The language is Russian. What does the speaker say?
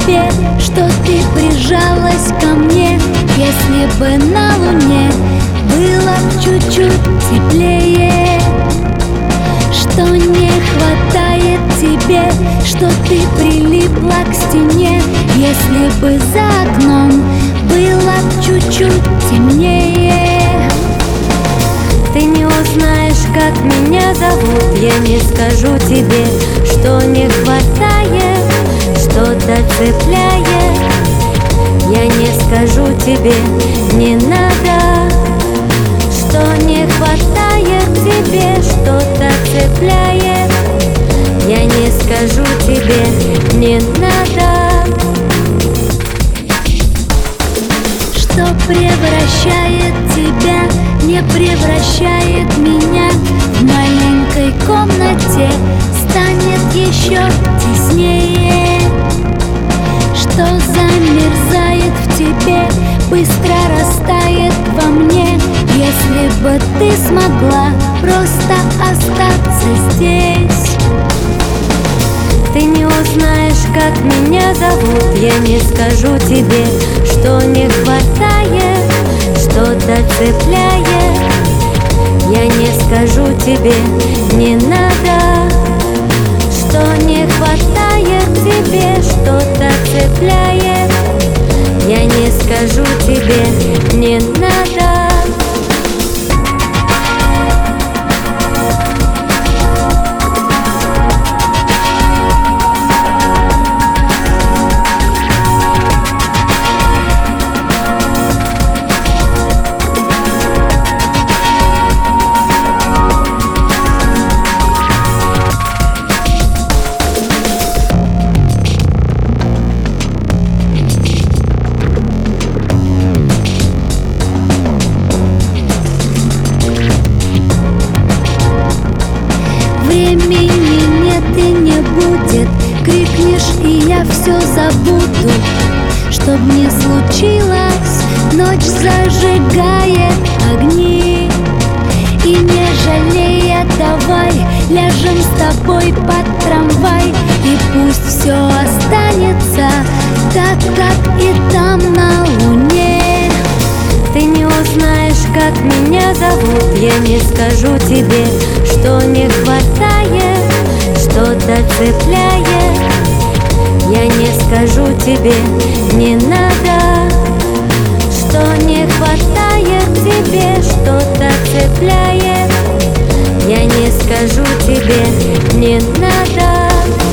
тебе, что ты прижалась ко мне. Если бы на луне было чуть-чуть теплее. Что не хватает тебе, что ты прилипла к стене. Если бы за окном было чуть-чуть темнее. Ты не узнаешь, как меня зовут. Я не скажу тебе, что не хватает, что-то цепляет. Я не скажу тебе, не надо, что не хватает тебе, что-то цепляет. Я не скажу тебе, не надо. Что превращает тебя, не превращает меня. В маленькой комнате станет еще теснее. Что замерзает в тебе, быстро растает во мне. Если бы ты смогла просто остаться здесь. Ты не узнаешь, как меня зовут. Я не скажу тебе, что не хватает, что-то цепляет. Я не скажу тебе, не надо, что не хватает тебе, что-то цепляет. Я не скажу тебе, не надо. Времени нет и не будет. Крикнешь, и я все забуду. Чтоб не случилось, ночь зажигает огни. И не жалея, давай ляжем с тобой под трамвай. И пусть все останется так, как и там на луне. Ты не узнаешь, как меня зовут. Я не скажу тебе, что не хватает, что-то цепляет. Я не скажу тебе, не надо, что не хватает тебе, что-то цепляет. Я не скажу тебе, не надо.